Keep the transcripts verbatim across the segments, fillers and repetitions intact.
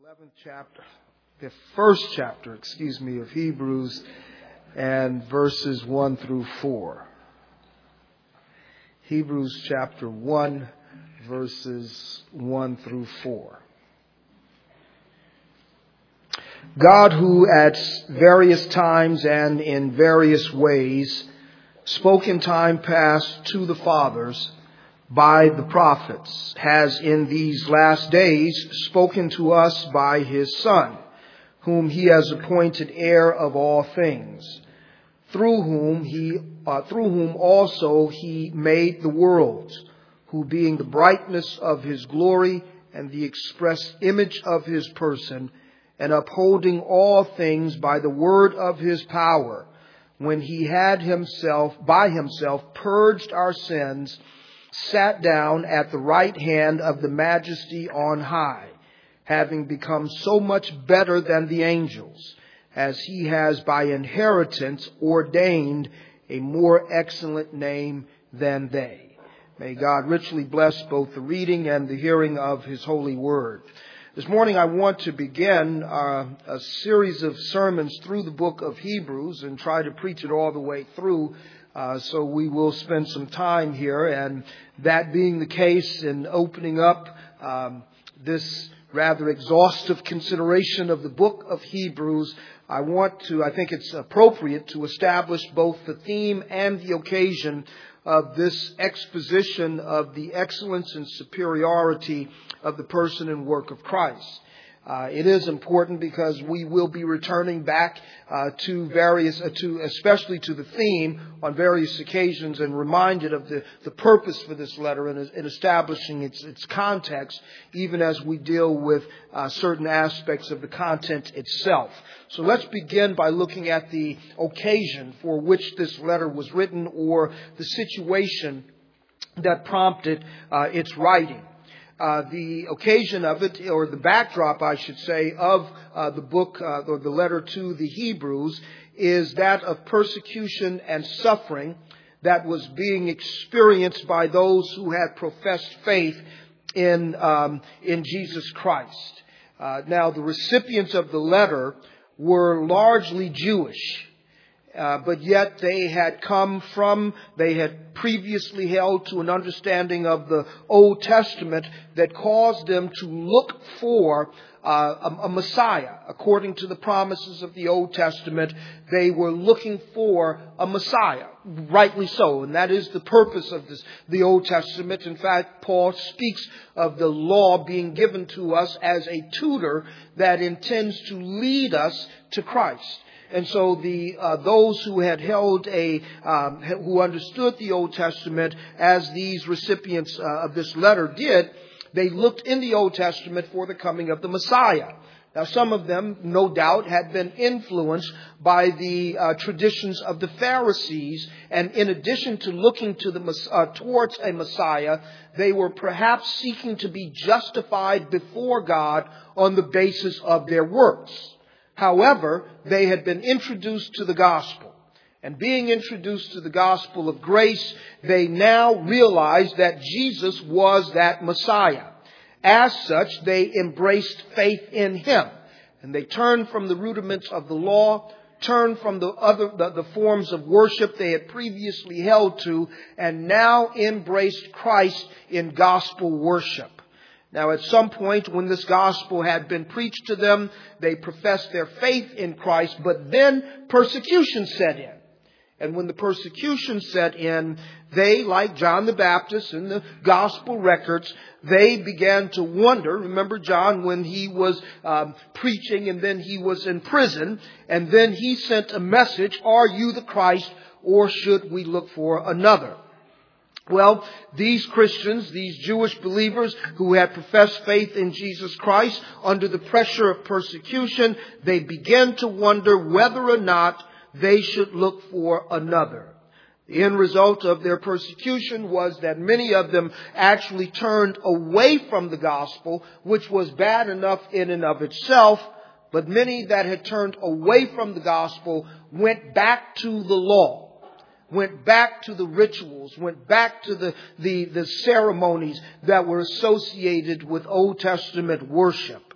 eleventh chapter, the first chapter, excuse me, of Hebrews, and verses one through four. Hebrews chapter one, verses one through four. God, who at various times and in various ways spoke in time past to the fathers by the prophets, has in these last days spoken to us by his Son, whom he has appointed heir of all things, through whom he, uh, through whom also he made the worlds, who being the brightness of his glory and the express image of his person, and upholding all things by the word of his power, when he had himself, by himself, purged our sins, sat down at the right hand of the Majesty on high, having become so much better than the angels, as he has by inheritance ordained a more excellent name than they. May God richly bless both the reading and the hearing of his holy word. This morning I want to begin uh, a series of sermons through the book of Hebrews and try to preach it all the way through. Uh, so we will spend some time here, and that being the case, in opening up um, this rather exhaustive consideration of the book of Hebrews, I want to, I think it's appropriate to establish both the theme and the occasion of this exposition of the excellence and superiority of the person and work of Christ. Uh, it is important because we will be returning back uh, to various, uh, to especially to the theme on various occasions, and reminded of the, the purpose for this letter and in establishing its its context, even as we deal with uh, certain aspects of the content itself. So let's begin by looking at the occasion for which this letter was written, or the situation that prompted uh, its writing. Uh, the occasion of it, or the backdrop, I should say, of uh, the book, uh, or the letter to the Hebrews, is that of persecution and suffering that was being experienced by those who had professed faith in um, in Jesus Christ. Uh, now, the recipients of the letter were largely Jewish. Uh, but yet they had come from, they had previously held to an understanding of the Old Testament that caused them to look for uh, a, a Messiah. According to the promises of the Old Testament, they were looking for a Messiah, rightly so. And that is the purpose of this, the Old Testament. In fact, Paul speaks of the law being given to us as a tutor that intends to lead us to Christ. And so the uh, those who had held a um, who understood the Old Testament as these recipients uh, of this letter did, they looked in the Old Testament for the coming of the Messiah. Now, some of them, no doubt, had been influenced by the uh, traditions of the Pharisees, and in addition to looking to the uh, towards a Messiah, they were perhaps seeking to be justified before God on the basis of their works. However, they had been introduced to the gospel. And being introduced to the gospel of grace, they now realized that Jesus was that Messiah. As such, they embraced faith in him. And they turned from the rudiments of the law, turned from the other the, the forms of worship they had previously held to, and now embraced Christ in gospel worship. Now, at some point when this gospel had been preached to them, they professed their faith in Christ, but then persecution set in. And when the persecution set in, they, like John the Baptist in the gospel records, they began to wonder. Remember John when he was um, preaching, and then he was in prison, and then he sent a message, "Are you the Christ, or should we look for another?" Well, these Christians, these Jewish believers who had professed faith in Jesus Christ, under the pressure of persecution, they began to wonder whether or not they should look for another. The end result of their persecution was that many of them actually turned away from the gospel, which was bad enough in and of itself. But many that had turned away from the gospel went back to the law. Went back to the rituals, went back to the, the, the ceremonies that were associated with Old Testament worship.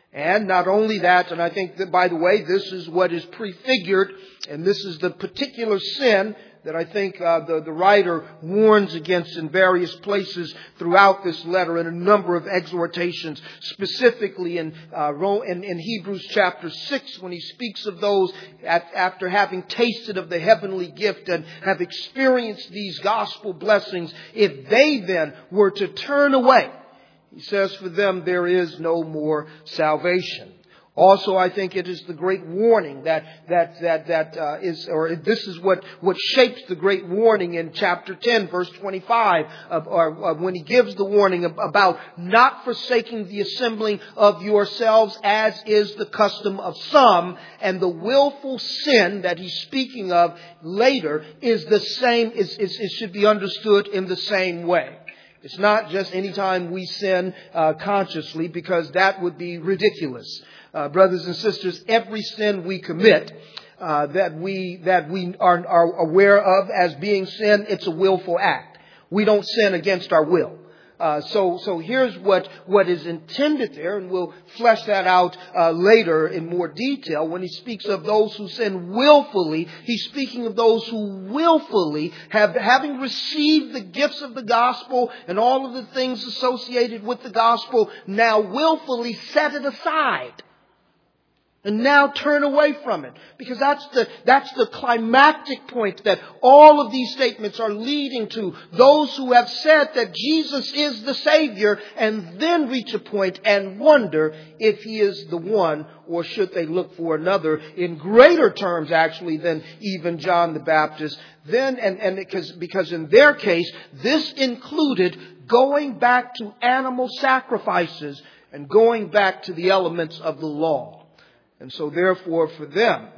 And not only that, and I think that, by the way, this is what is prefigured, and this is the particular sin that I think uh, the, the writer warns against in various places throughout this letter in a number of exhortations, specifically in, uh, in, in Hebrews chapter six, when he speaks of those at, after having tasted of the heavenly gift and have experienced these gospel blessings, if they then were to turn away, he says, for them there is no more salvation. Also, I think it is the great warning that that that that uh, is, or this is what what shapes the great warning in chapter ten, verse twenty-five, of, or, of when he gives the warning about not forsaking the assembling of yourselves, as is the custom of some, and the willful sin that he's speaking of later is the same. Is, is it should be understood in the same way. It's not just any time we sin uh, consciously, because that would be ridiculous. Uh, brothers and sisters, every sin we commit uh, that we that we are, are aware of as being sin, it's a willful act. We don't sin against our will. Uh, so so here's what what is intended there, and we'll flesh that out uh, later in more detail. When he speaks of those who sin willfully, he's speaking of those who willfully have, having received the gifts of the gospel and all of the things associated with the gospel, now willfully set it aside. And now turn away from it. Because that's the, that's the climactic point that all of these statements are leading to. Those who have said that Jesus is the Savior and then reach a point and wonder if He is the one, or should they look for another, in greater terms actually than even John the Baptist. Then, and, and because, because in their case, this included going back to animal sacrifices and going back to the elements of the law. And so therefore for them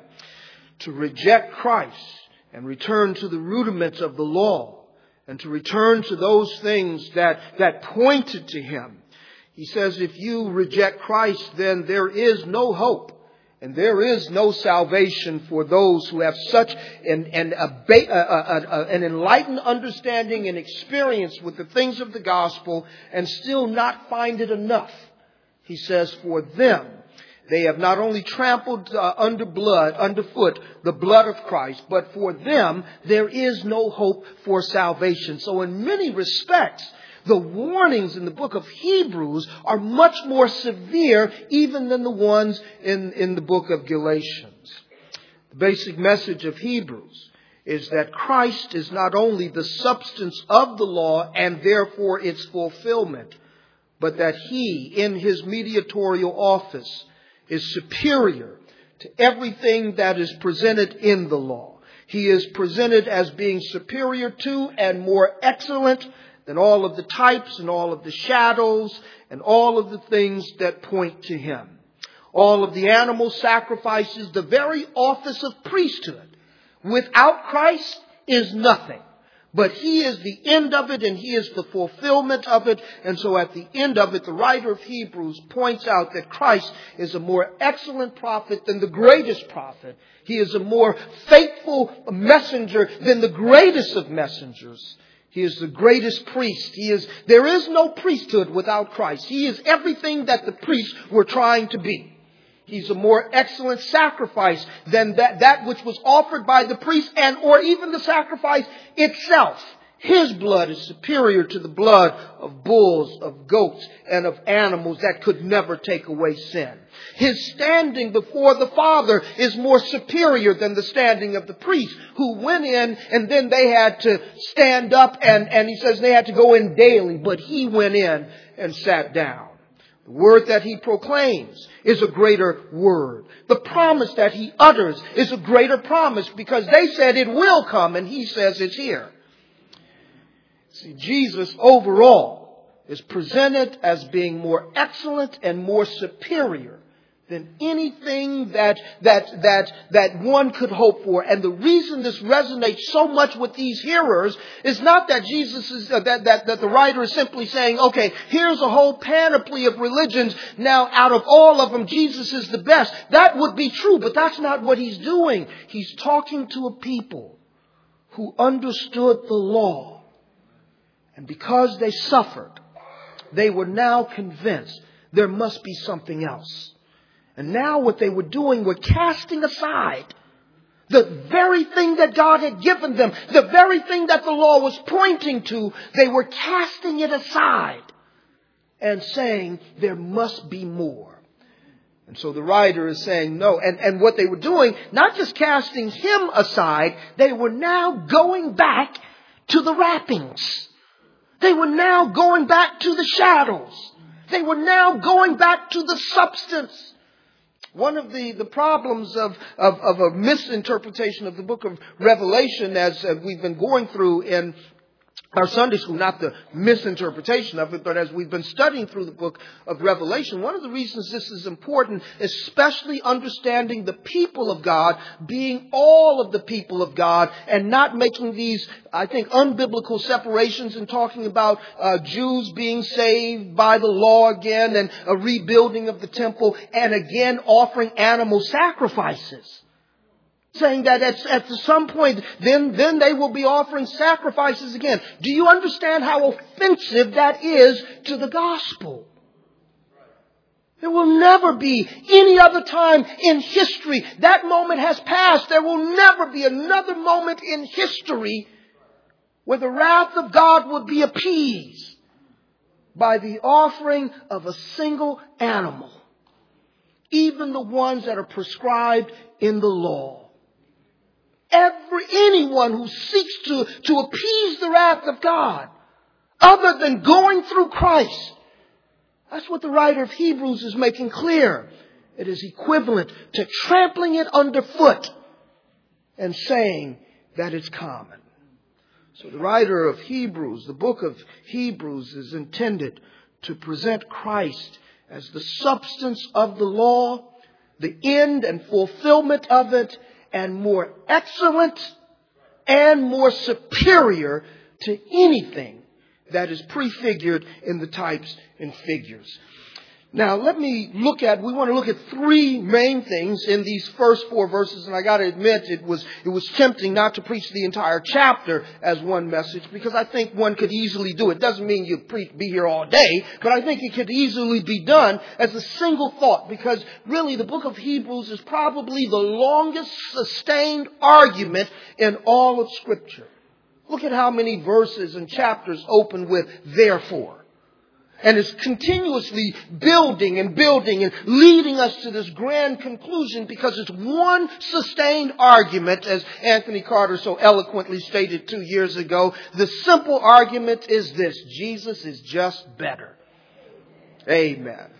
to reject Christ and return to the rudiments of the law and to return to those things that, that pointed to Him, he says, if you reject Christ, then there is no hope and there is no salvation for those who have such an, an, a, a, a, a, an enlightened understanding and experience with the things of the gospel and still not find it enough. He says, for them, they have not only trampled uh, under blood, underfoot, the blood of Christ, but for them, there is no hope for salvation. So in many respects, the warnings in the book of Hebrews are much more severe even than the ones in, in the book of Galatians. The basic message of Hebrews is that Christ is not only the substance of the law and therefore its fulfillment, but that He, in His mediatorial office, is superior to everything that is presented in the law. He is presented as being superior to and more excellent than all of the types and all of the shadows and all of the things that point to Him. All of the animal sacrifices, the very office of priesthood, without Christ is nothing. But He is the end of it and He is the fulfillment of it. And so at the end of it, the writer of Hebrews points out that Christ is a more excellent prophet than the greatest prophet. He is a more faithful messenger than the greatest of messengers. He is the greatest priest. He is, there is no priesthood without Christ. He is everything that the priests were trying to be. He's a more excellent sacrifice than that, that which was offered by the priest and or even the sacrifice itself. His blood is superior to the blood of bulls, of goats, and of animals that could never take away sin. His standing before the Father is more superior than the standing of the priest, who went in and then they had to stand up and, and he says they had to go in daily, but He went in and sat down. The word that He proclaims is a greater word. The promise that He utters is a greater promise because they said it will come and He says it's here. See, Jesus overall is presented as being more excellent and more superior than anything that, that, that, that one could hope for. And the reason this resonates so much with these hearers is not that Jesus is, uh, that, that, that the writer is simply saying, okay, here's a whole panoply of religions. Now, out of all of them, Jesus is the best. That would be true, but that's not what he's doing. He's talking to a people who understood the law. And because they suffered, they were now convinced there must be something else. And now what they were doing were casting aside the very thing that God had given them, the very thing that the law was pointing to. They were casting it aside and saying there must be more. And so the writer is saying no. And, and what they were doing, not just casting him aside, they were now going back to the wrappings. They were now going back to the shadows. They were now going back to the substance. One of the, the problems of, of, of a misinterpretation of the book of Revelation, as uh, we've been going through in our Sunday school, not the misinterpretation of it, but as we've been studying through the book of Revelation, one of the reasons this is important, especially understanding the people of God being all of the people of God and not making these, I think, unbiblical separations and talking about uh, Jews being saved by the law again and a rebuilding of the temple and again offering animal sacrifices. Saying that at, at some point, then, then they will be offering sacrifices again. Do you understand how offensive that is to the gospel? There will never be any other time in history. That moment has passed. There will never be another moment in history where the wrath of God would be appeased by the offering of a single animal. Even the ones that are prescribed in the law. Every, anyone who seeks to, to appease the wrath of God, other than going through Christ. That's what the writer of Hebrews is making clear. It is equivalent to trampling it underfoot and saying that it's common. So the writer of Hebrews, the book of Hebrews, is intended to present Christ as the substance of the law, the end and fulfillment of it, and more excellent and more superior to anything that is prefigured in the types and figures. Now, let me look at, we want to look at three main things in these first four verses. And I got to admit, it was, it was tempting not to preach the entire chapter as one message, because I think one could easily do it. Doesn't mean you'd pre- be here all day, but I think it could easily be done as a single thought, because really the book of Hebrews is probably the longest sustained argument in all of Scripture. Look at how many verses and chapters open with therefore. And is continuously building and building and leading us to this grand conclusion, because it's one sustained argument, as Anthony Carter so eloquently stated two years ago. The simple argument is this: Jesus is just better. Amen.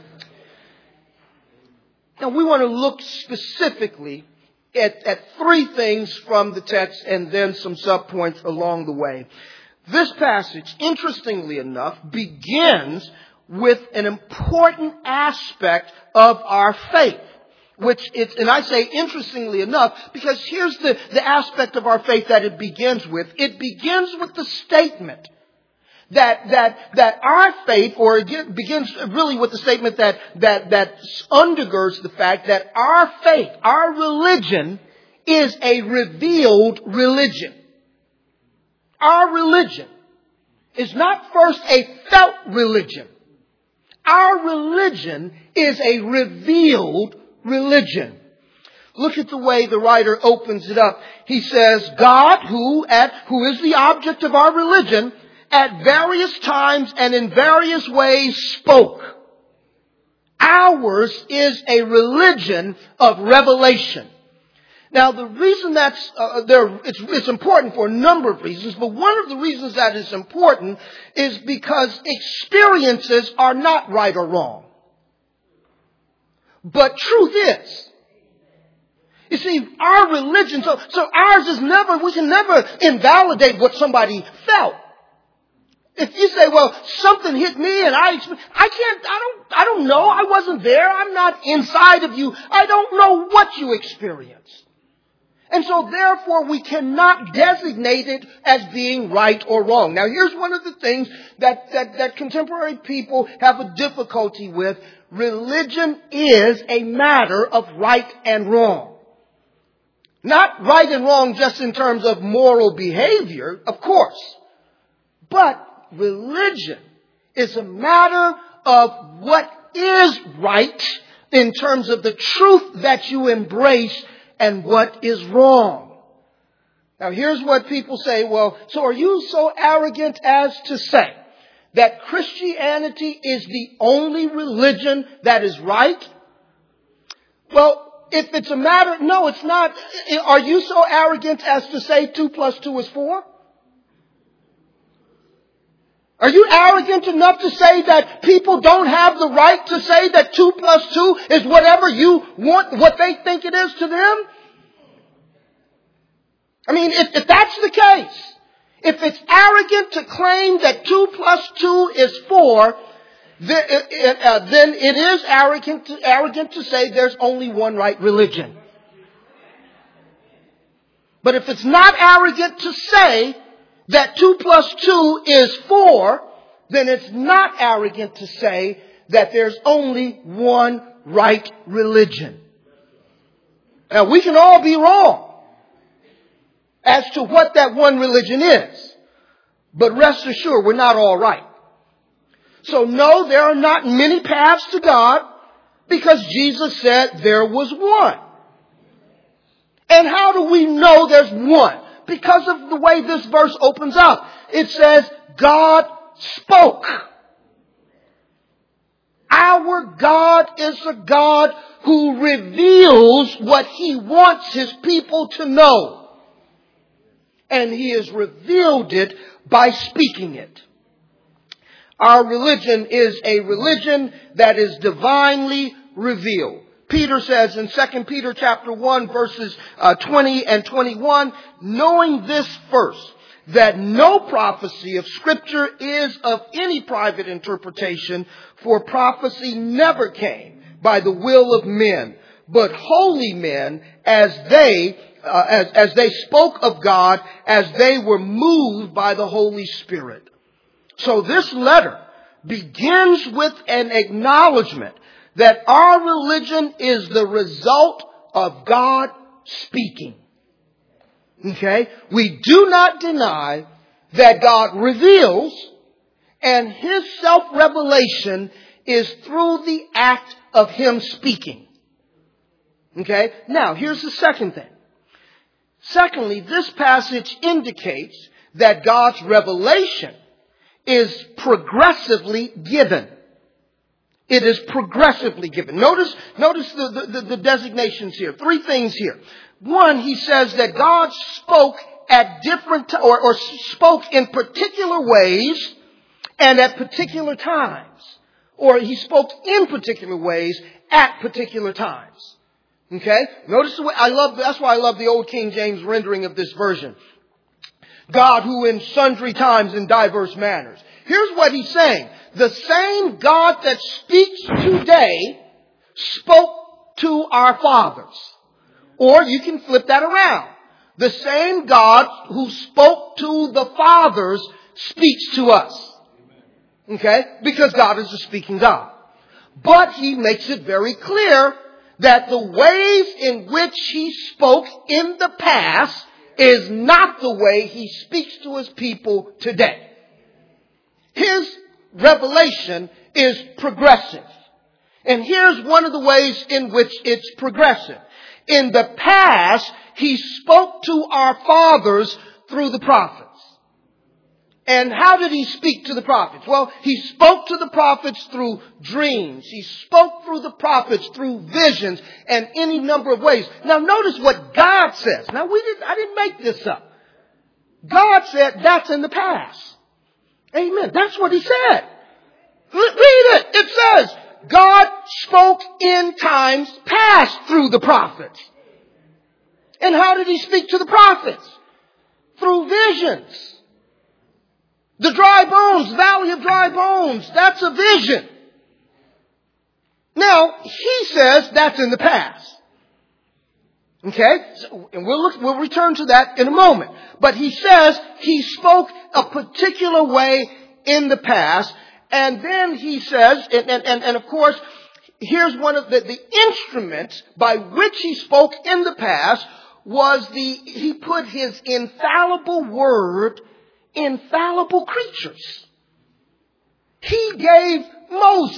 Now we want to look specifically at, at three things from the text and then some subpoints along the way. This passage, interestingly enough, begins with an important aspect of our faith. Which it's, and I say interestingly enough, because here's the, the aspect of our faith that it begins with. It begins with the statement that, that, that our faith, or it begins really with the statement that, that, that undergirds the fact that our faith, our religion, is a revealed religion. Our religion is not first a felt religion. Our religion is a revealed religion. Look at the way the writer opens it up. He says, God, who at who is the object of our religion, at various times and in various ways spoke. Ours is a religion of revelation. Now, the reason that's uh, there, it's, it's important for a number of reasons, but one of the reasons that is important is because experiences are not right or wrong. But truth is, you see, our religion, so, so ours is never, we can never invalidate what somebody felt. If you say, well, something hit me and I, I can't, I don't, I don't know, I wasn't there, I'm not inside of you, I don't know what you experienced. And so therefore we cannot designate it as being right or wrong. Now here's one of the things that, that, that contemporary people have a difficulty with. Religion is a matter of right and wrong. Not right and wrong just in terms of moral behavior, of course. But religion is a matter of what is right in terms of the truth that you embrace and what is wrong. Now here's what people say, well, so are you so arrogant as to say that Christianity is the only religion that is right? Well, if it's a matter, no, it's not. Are you so arrogant as to say two plus two is four? Are you arrogant enough to say that people don't have the right to say that two plus two is whatever you want, what they think it is to them? I mean, if, if that's the case, if it's arrogant to claim that two plus two is four, then it, it, uh, then it is arrogant to, arrogant to say there's only one right religion. But if it's not arrogant to say that two plus two is four, then it's not arrogant to say that there's only one right religion. Now, we can all be wrong as to what that one religion is. But rest assured, we're not all right. So no, there are not many paths to God because Jesus said there was one. And how do we know there's one? Because of the way this verse opens up. It says, God spoke. Our God is a God who reveals what He wants His people to know. And He has revealed it by speaking it. Our religion is a religion that is divinely revealed. Peter says in Second Peter chapter one, verses uh, twenty and twenty-one, knowing this first, that no prophecy of Scripture is of any private interpretation, for prophecy never came by the will of men, but holy men as they uh, as, as they spoke of God, as they were moved by the Holy Spirit. So this letter begins with an acknowledgement that our religion is the result of God speaking. Okay? We do not deny that God reveals, and His self-revelation is through the act of Him speaking. Okay? Now, here's the second thing. Secondly, this passage indicates that God's revelation is progressively given. It is progressively given. Notice, notice the, the, the designations here. Three things here. One, he says that God spoke at different, or, or spoke in particular ways and at particular times. Or he spoke in particular ways at particular times. Okay? Notice the way, I love, that's why I love the old King James rendering of this version. God who in sundry times in diverse manners. Here's what he's saying. The same God that speaks today spoke to our fathers. Or you can flip that around. The same God who spoke to the fathers speaks to us. Okay? Because God is a speaking God. But he makes it very clear that the ways in which he spoke in the past is not the way he speaks to his people today. His revelation is progressive. And here's one of the ways in which it's progressive. In the past, he spoke to our fathers through the prophets. And how did he speak to the prophets? Well, he spoke to the prophets through dreams. He spoke through the prophets through visions and any number of ways. Now notice what God says. Now we didn't, I didn't make this up. God said that's in the past. Amen. That's what he said. Read it. It says, God spoke in times past through the prophets. And how did he speak to the prophets? Through visions. The dry bones, valley of dry bones, that's a vision. Now, he says that's in the past. Okay? So, and we'll look, we'll return to that in a moment. But he says he spoke a particular way in the past. And then he says, and, and, and, and of course, here's one of the, the instruments by which he spoke in the past was the, he put his infallible word in fallible creatures. He gave Moses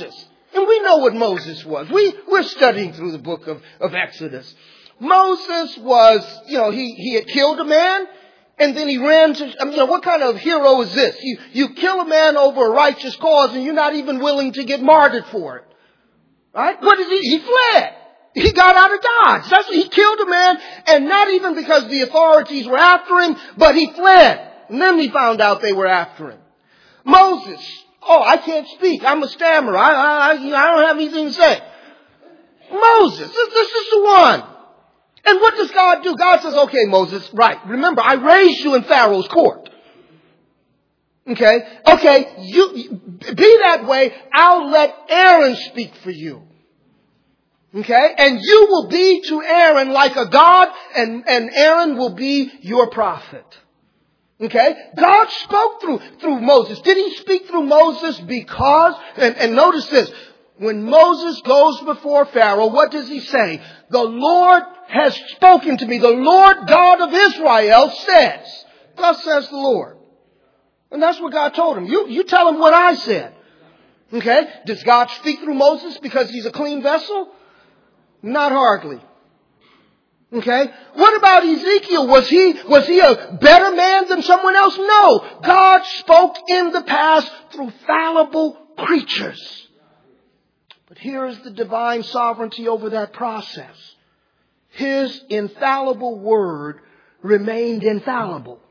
And we know what Moses was. We, we're studying through the book of, of Exodus. Moses was, you know, he, he had killed a man and then he ran to, I mean, you know, what kind of hero is this? You, you kill a man over a righteous cause and you're not even willing to get martyred for it. Right? What did he? He fled. He got out of Dodge. That's what, he killed a man, and not even because the authorities were after him, but he fled. And then he found out they were after him. Moses. Oh, I can't speak. I'm a stammerer. I, I, I don't have anything to say. Moses. This, this is the one. And what does God do? God says, okay, Moses, right. Remember, I raised you in Pharaoh's court. Okay. Okay. You, be that way. I'll let Aaron speak for you. Okay. And you will be to Aaron like a God, and, and Aaron will be your prophet. Okay. God spoke through, through Moses. Did he speak through Moses because, and, and notice this, when Moses goes before Pharaoh, what does he say? The Lord has spoken to me. The Lord God of Israel says, thus says the Lord. And that's what God told him. You, you tell him what I said. Okay. Does God speak through Moses because he's a clean vessel? Not hardly. Okay. What about Ezekiel? Was he, was he a better man than someone else? No. God spoke in the past through fallible creatures. But here is the divine sovereignty over that process. His infallible word remained infallible.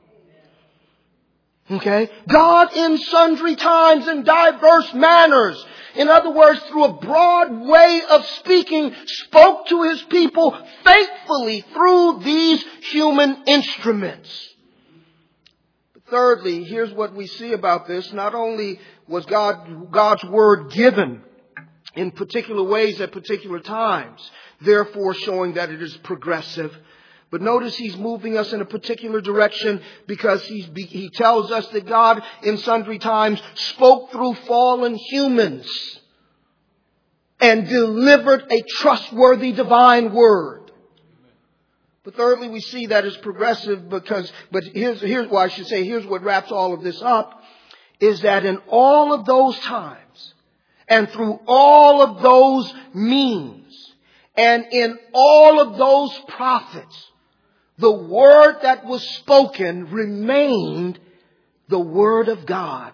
Okay? God in sundry times and diverse manners, in other words, through a broad way of speaking, spoke to his people faithfully through these human instruments. But thirdly, here's what we see about this. Not only was God, God's word given in particular ways at particular times, therefore showing that it is progressive, but notice he's moving us in a particular direction because he's, he tells us that God in sundry times spoke through fallen humans and delivered a trustworthy divine word. But thirdly, we see that it's progressive because, but here's, here's why I should say, here's what wraps all of this up, is that in all of those times and through all of those means and in all of those prophets, the word that was spoken remained the word of God.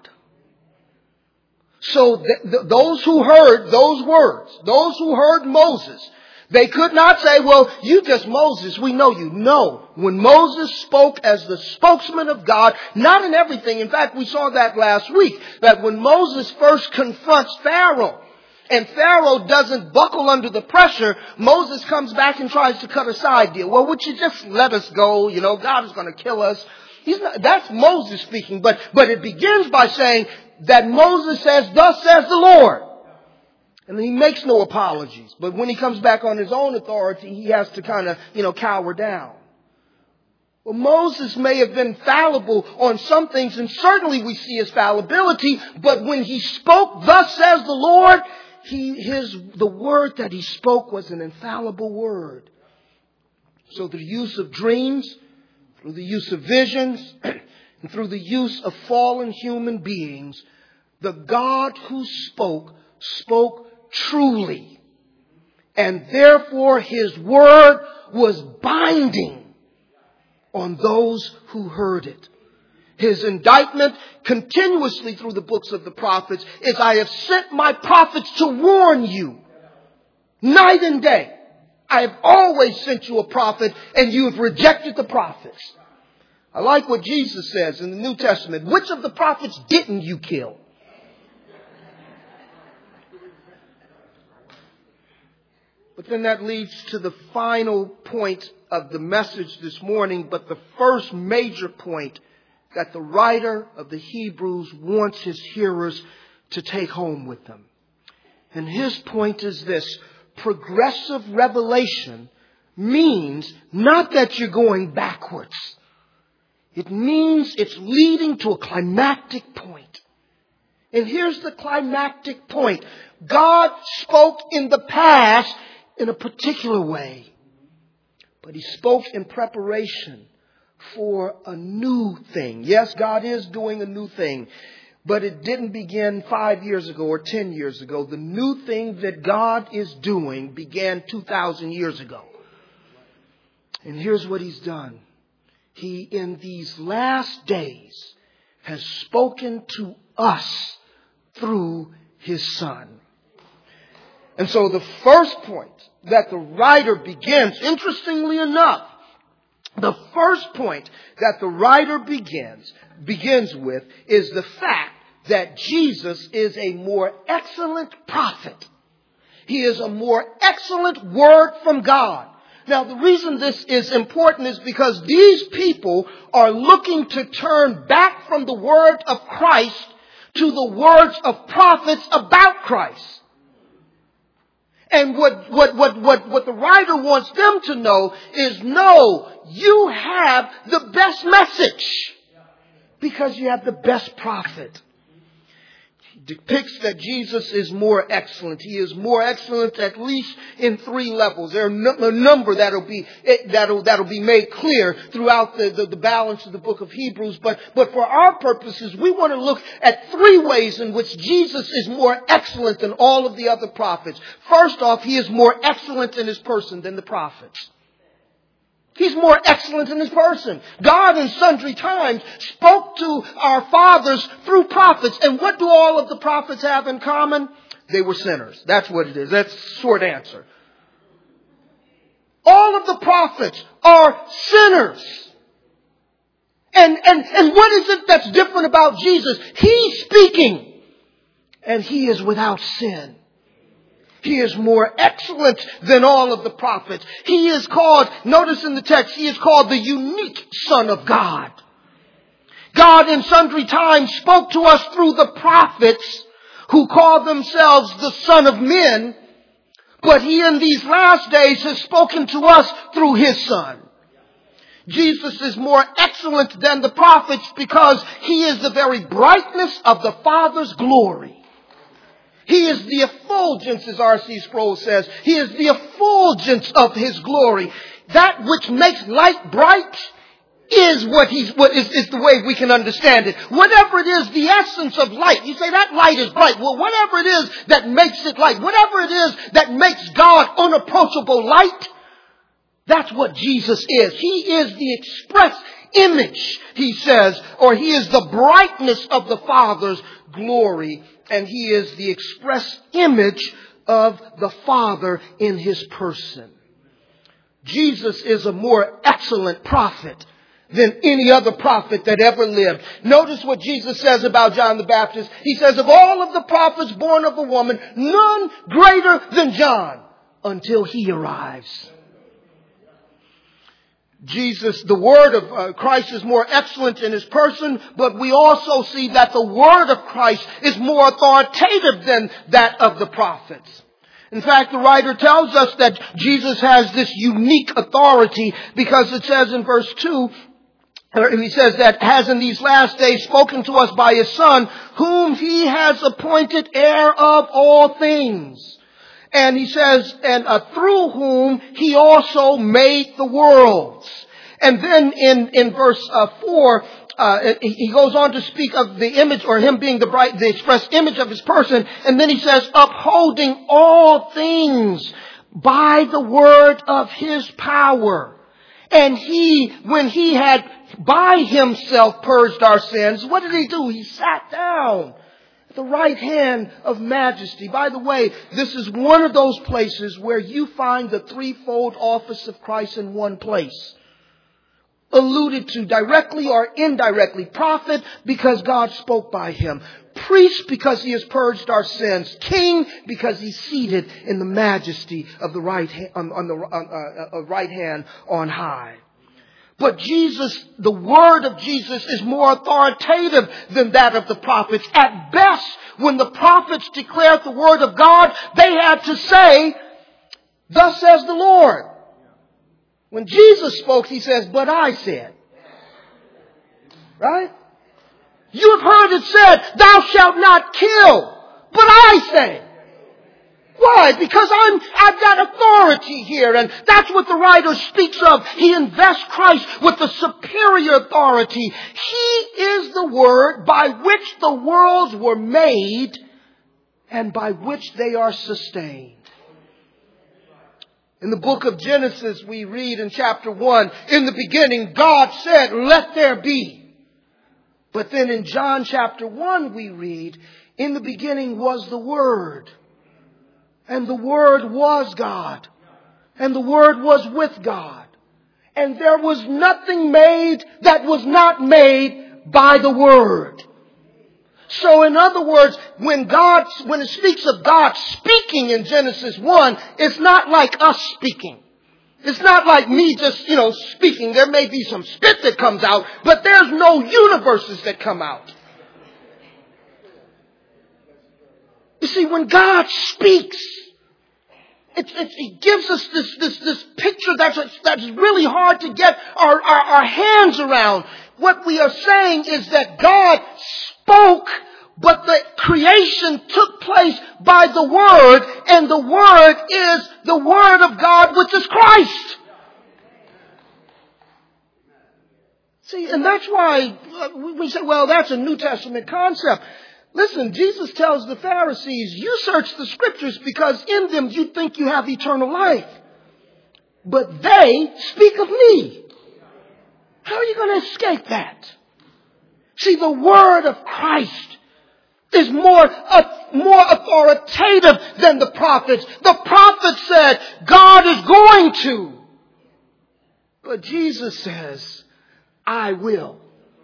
So th- th- those who heard those words, those who heard Moses, they could not say, well, you just Moses, we know you. No. When Moses spoke as the spokesman of God, not in everything. In fact, we saw that last week, that when Moses first confronts Pharaoh, and Pharaoh doesn't buckle under the pressure, Moses comes back and tries to cut a side deal. Well, would you just let us go? You know, God is going to kill us. He's not, that's Moses speaking, but, but it begins by saying that Moses says, thus says the Lord. And he makes no apologies. But when he comes back on his own authority, he has to kind of, you know, cower down. Well, Moses may have been fallible on some things, and certainly we see his fallibility, but when he spoke, thus says the Lord, He, his, the word that he spoke was an infallible word. So through the use of dreams, through the use of visions, and through the use of fallen human beings, the God who spoke, spoke truly. And therefore his word was binding on those who heard it. His indictment continuously through the books of the prophets is, I have sent my prophets to warn you night and day. I have always sent you a prophet and you have rejected the prophets. I like what Jesus says in the New Testament. Which of the prophets didn't you kill? But then that leads to the final point of the message this morning, but the first major point that the writer of the Hebrews wants his hearers to take home with them. And his point is this: progressive revelation means not that you're going backwards. It means it's leading to a climactic point. And here's the climactic point. God spoke in the past in a particular way, but he spoke in preparation for a new thing. Yes, God is doing a new thing. But it didn't begin five years ago or ten years ago. The new thing that God is doing began two thousand years ago. And here's what He's done. He, in these last days, has spoken to us through His Son. And so the first point that the writer begins, interestingly enough, the first point that the writer begins, begins with is the fact that Jesus is a more excellent prophet. He is a more excellent word from God. Now, the reason this is important is because these people are looking to turn back from the word of Christ to the words of prophets about Christ. And what, what, what, what, what the writer wants them to know is, no, you have the best message because you have the best prophet. Depicts that Jesus is more excellent. He is more excellent at least in three levels. There are a number that'll be that'll that'll be made clear throughout the, the, the balance of the book of Hebrews. But but for our purposes, we want to look at three ways in which Jesus is more excellent than all of the other prophets. First off, He is more excellent in His person than the prophets. He's more excellent in His person. God in sundry times spoke to our fathers through prophets. And what do all of the prophets have in common? They were sinners. That's what it is. That's the short answer. All of the prophets are sinners. And, and, and what is it that's different about Jesus? He's speaking. And He is without sin. He is more excellent than all of the prophets. He is called, notice in the text, He is called the unique Son of God. God in sundry times spoke to us through the prophets who called themselves the Son of Men. But He in these last days has spoken to us through His Son. Jesus is more excellent than the prophets because He is the very brightness of the Father's glory. He is the effulgence, as R C Sproul says. He is the effulgence of His glory. That which makes light bright is what he's, what is, is the way we can understand it. Whatever it is, the essence of light. You say that light is bright. Well, whatever it is that makes it light, whatever it is that makes God unapproachable light, that's what Jesus is. He is the express image, he says, or He is the brightness of the Father's glory. And He is the express image of the Father in His person. Jesus is a more excellent prophet than any other prophet that ever lived. Notice what Jesus says about John the Baptist. He says, of all of the prophets born of a woman, none greater than John until He arrives. Jesus, the word of uh, Christ is more excellent in His person, but we also see that the word of Christ is more authoritative than that of the prophets. In fact, the writer tells us that Jesus has this unique authority because it says in verse two, or he says that has in these last days spoken to us by His Son, whom He has appointed heir of all things. And he says, and uh, through whom He also made the worlds. And then in, in verse uh, four, uh, he goes on to speak of the image, or Him being the bright, the express image of His person. And then he says, upholding all things by the word of His power. And He, when He had by Himself purged our sins, what did He do? He sat down. The right hand of majesty. By the way, this is one of those places where you find the threefold office of Christ in one place. Alluded to directly or indirectly. Prophet, because God spoke by Him. Priest, because He has purged our sins. King, because He's seated in the majesty of the right hand, on, on the on, uh, uh, right hand on high. But Jesus, the word of Jesus is more authoritative than that of the prophets. At best, when the prophets declared the word of God, they had to say, thus says the Lord. When Jesus spoke, He says, but I said. Right? You have heard it said, thou shalt not kill. But I say. Why? Because I'm, I've got authority here, and that's what the writer speaks of. He invests Christ with the superior authority. He is the Word by which the worlds were made and by which they are sustained. In the book of Genesis, we read in chapter one, in the beginning, God said, let there be. But then in John chapter one, we read, in the beginning was the Word. And the Word was God. And the Word was with God. And there was nothing made that was not made by the Word. So in other words, when God, when it speaks of God speaking in Genesis one, it's not like us speaking. It's not like me just, you know, speaking. There may be some spit that comes out, but there's no universes that come out. You see, when God speaks, It, it, it gives us this, this, this picture that's, that's really hard to get our, our, our hands around. What we are saying is that God spoke, but the creation took place by the Word, and the Word is the Word of God, which is Christ. See, and that's why we say, well, that's a New Testament concept. Listen, Jesus tells the Pharisees, you search the Scriptures because in them you think you have eternal life. But they speak of me. How are you going to escape that? See, the Word of Christ is more, uh, more authoritative than the prophets. The prophets said, God is going to. But Jesus says, I will.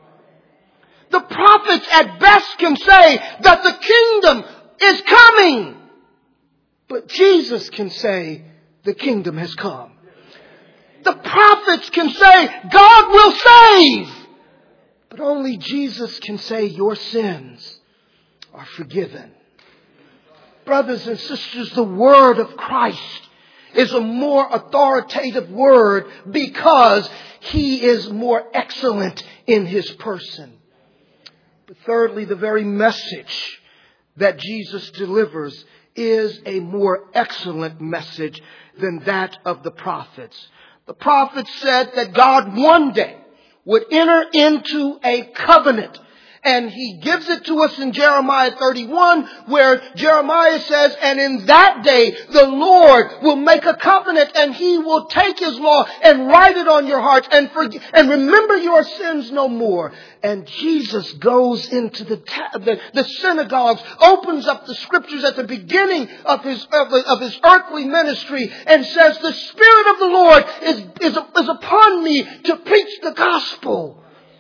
The prophets at best can say that the kingdom is coming. But Jesus can say the kingdom has come. The prophets can say God will save. But only Jesus can say your sins are forgiven. Brothers and sisters, the word of Christ is a more authoritative word because he is more excellent in his person. But thirdly, the very message that Jesus delivers is a more excellent message than that of the prophets. The prophets said that God one day would enter into a covenant. And he gives it to us in Jeremiah thirty-one, where Jeremiah says, and in that day the Lord will make a covenant and he will take his law and write it on your hearts and forgive, and remember your sins no more. And Jesus goes into the, ta- the, the synagogues, opens up the scriptures at the beginning of his, of, of his earthly ministry and says, the Spirit of the Lord is, is, is upon me to preach the gospel.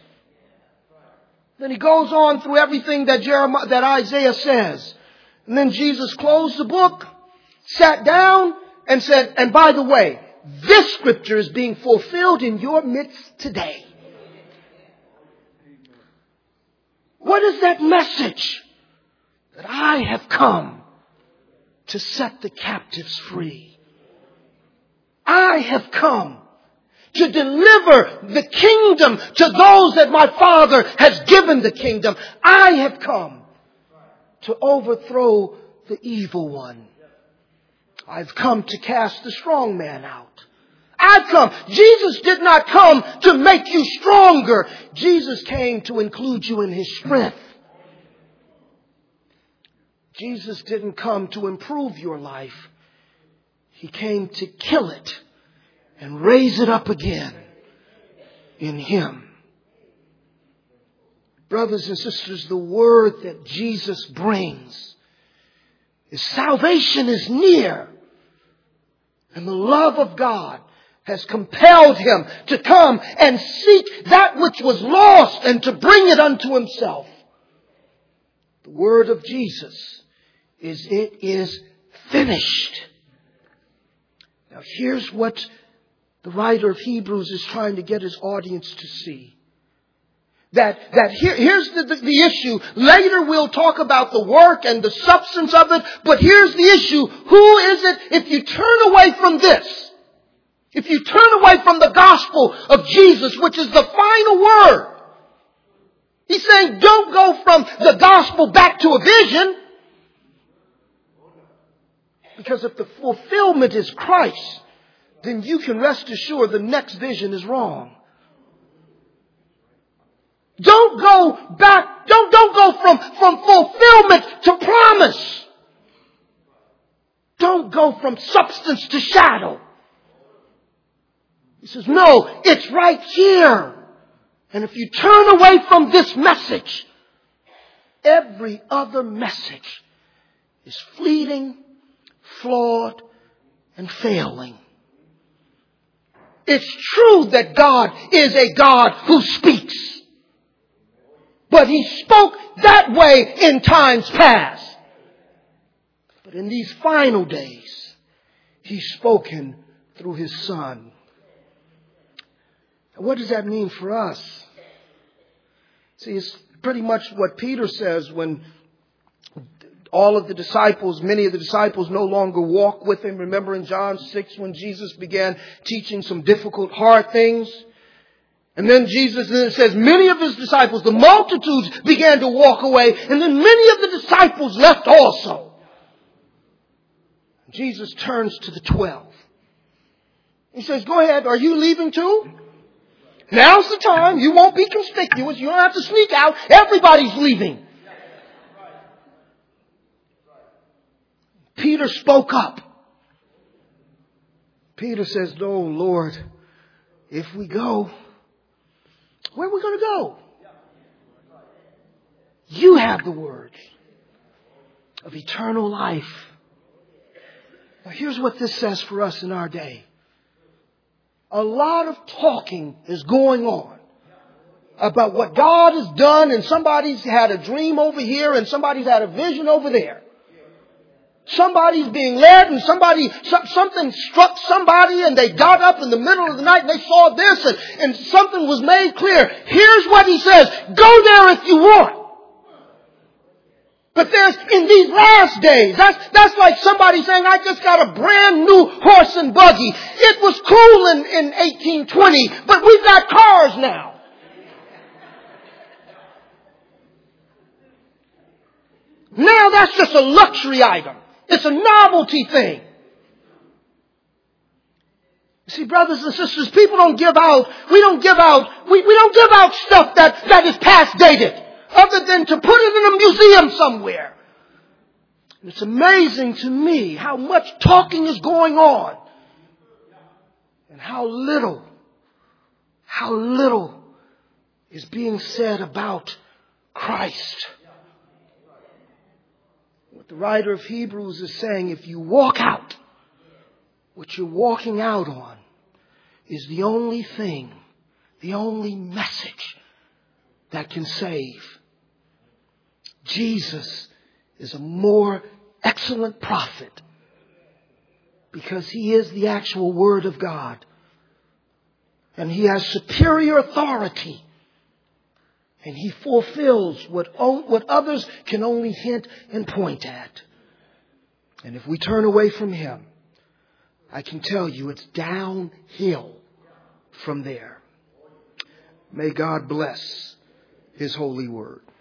Then he goes on through everything that Jeremiah, that Isaiah says. And then Jesus closed the book, sat down, and said, and by the way, this scripture is being fulfilled in your midst today. What is that message? That I have come to set the captives free. I have come to deliver the kingdom to those that my Father has given the kingdom. I have come to overthrow the evil one. I've come to cast the strong man out. I've come. Jesus did not come to make you stronger. Jesus came to include you in his strength. Jesus didn't come to improve your life. He came to kill it and raise it up again in him. Brothers and sisters, the word that Jesus brings is salvation is near. And the love of God has compelled him to come and seek that which was lost and to bring it unto himself. The word of Jesus is it is finished. Now here's what the writer of Hebrews is trying to get his audience to see. That, that here, here's the, the, the issue. Later we'll talk about the work and the substance of it. But here's the issue. Who is it if you turn away from this? If you turn away from the gospel of Jesus, which is the final word. He's saying don't go from the gospel back to a vision. Because if the fulfillment is Christ, then you can rest assured the next vision is wrong. Don't go back, don't, don't go from, from fulfillment to promise. Don't go from substance to shadow. He says, no, it's right here. And if you turn away from this message, every other message is fleeting, flawed, and failing. It's true that God is a God who speaks. But He spoke that way in times past. But in these final days, He's spoken through His Son. What does that mean for us? See, it's pretty much what Peter says when all of the disciples, many of the disciples no longer walk with Him. Remember in John six when Jesus began teaching some difficult, hard things? And then Jesus then says many of His disciples, the multitudes began to walk away. And then many of the disciples left also. Jesus turns to the twelve. He says, go ahead, are you leaving too? Now's the time. You won't be conspicuous. You don't have to sneak out. Everybody's leaving. Peter spoke up. Peter says, no, Lord, if we go, where are we going to go? You have the words of eternal life. Now here's what this says for us in our day. A lot of talking is going on about what God has done, and somebody's had a dream over here and somebody's had a vision over there. Somebody's being led and somebody, something struck somebody and they got up in the middle of the night and they saw this and, and something was made clear. Here's what He says. Go there if you want. But there's, in these last days, that's, that's like somebody saying, I just got a brand new horse and buggy. It was cool in, in eighteen twenty, but we've got cars now. Now that's just a luxury item. It's a novelty thing. You see, brothers and sisters, people don't give out, we don't give out, we, we don't give out stuff that, that is past dated, other than to put it in a museum somewhere. And it's amazing to me how much talking is going on and how little, how little is being said about Christ. What the writer of Hebrews is saying, if you walk out, what you're walking out on is the only thing, the only message that can save. Jesus is a more excellent prophet because He is the actual Word of God. And He has superior authority. And He fulfills what, what others can only hint and point at. And if we turn away from Him, I can tell you it's downhill from there. May God bless His holy word.